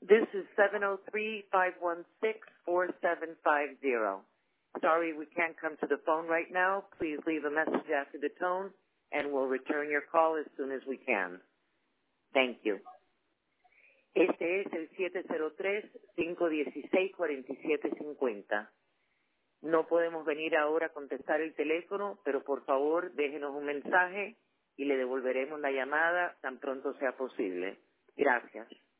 This is 703-516-4750. Sorry we can't come to the phone right now. Please leave a message after the tone, and we'll return your call as soon as we can. Thank you. Este es el 703-516-4750. No podemos venir ahora a contestar el teléfono, pero por favor déjenos un mensaje y le devolveremos la llamada tan pronto sea posible. Gracias.